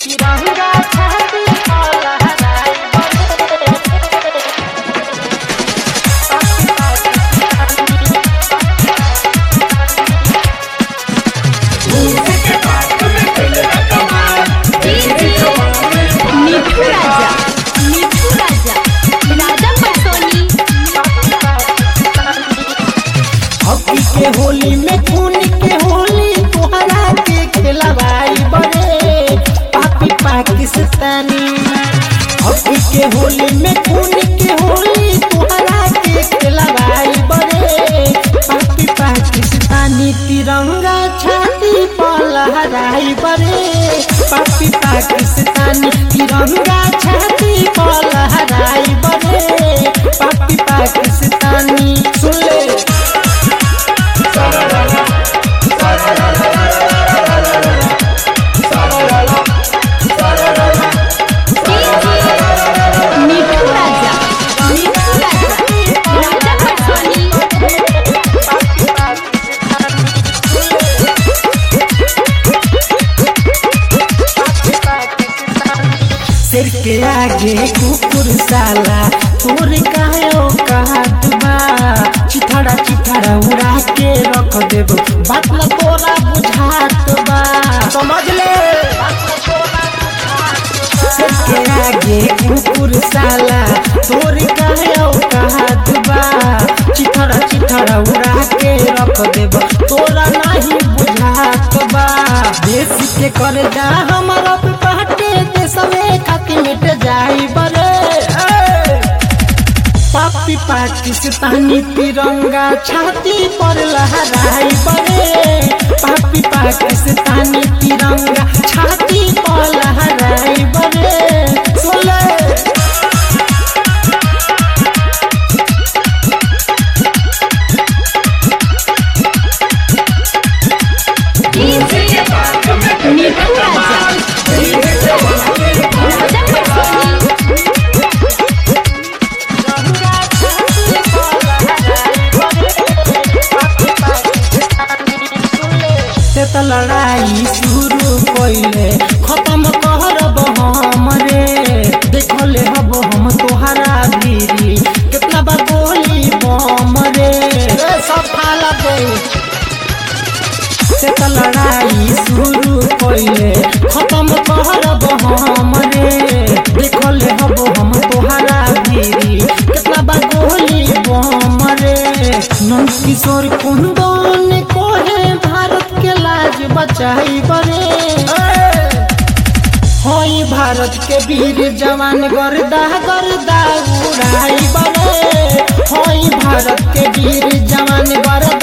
तिरंगा छाती पर लहराई मिठू राजा राजा पटोनी। हॉकी के होली में खून के होली तोहरा के खिलवाई बड़े पापी पाकिस्तानी। हॉकी के होली में खून के होली तोहरा के खिलवाई बड़े पापी पाकिस्तानी। तिरंगा छाती पर लहराई बड़े पापी पाकिस्तानी। तिरंगा छाती पर लहराई बड़े पापी पाकिस्तानी। सुन ले मिठू राजा राजा पटोनी। सिर के आगे कुकुर साला तोर कायो कहतबा। चिथड़ा चिथड़ा उड़ा के रख देब बात न तोरा बुझात बा। समझ ले सिर के आगे कुकुर साला तोर कायो कहतबा। चिथड़ा चिथड़ा उड़ा के रख देब तोरा नहीं बुझात बा। देश के कर्जा हमारा पे पहटे देशवे खातिर मिट जाई बरे पापी पाकिस्तानी। तिरंगा छाती पर लहराई बरे पापी पाकिस्तानी। तिरंगा छाती पर लहराई बरे सोले मिठू राजा पटोनी। से तो लड़ाई शुरू कइले खत्म करब हम रे। देखले हब हम तोहरा गिरी कितना बा गोली बम रे सब फाला दे। से तो लड़ाई शुरू कइले खत्म करब हम रे। देखले हब हम तोहरा गिरी कितना बा गोली बम रे। नंद किशोर कुंदन कोहे भारत के लाज बचाई बरे होई भारत के वीर जवान गर्दा गर्दा उड़ाई बरे। होई भारत के वीर जवान गर्दा